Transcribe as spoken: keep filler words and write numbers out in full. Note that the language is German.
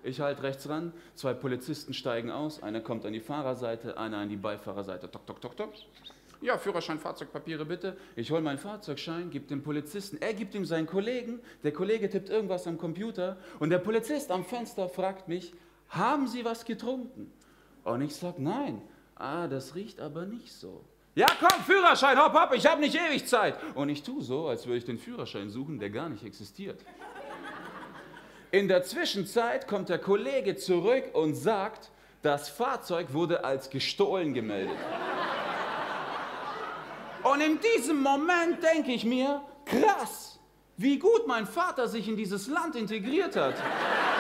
Ich halte rechts ran, zwei Polizisten steigen aus, einer kommt an die Fahrerseite, einer an die Beifahrerseite. Tok, tok, tok, tok. Ja, Führerschein, Fahrzeugpapiere bitte. Ich hole meinen Fahrzeugschein, gebe dem Polizisten, er gibt ihm seinen Kollegen, der Kollege tippt irgendwas am Computer und der Polizist am Fenster fragt mich, haben Sie was getrunken? Und ich sag, nein. Ah, das riecht aber nicht so. Ja, komm, Führerschein, hopp, hopp, ich habe nicht ewig Zeit. Und ich tue so, als würde ich den Führerschein suchen, der gar nicht existiert. In der Zwischenzeit kommt der Kollege zurück und sagt, das Fahrzeug wurde als gestohlen gemeldet. Und in diesem Moment denke ich mir, krass, wie gut mein Vater sich in dieses Land integriert hat.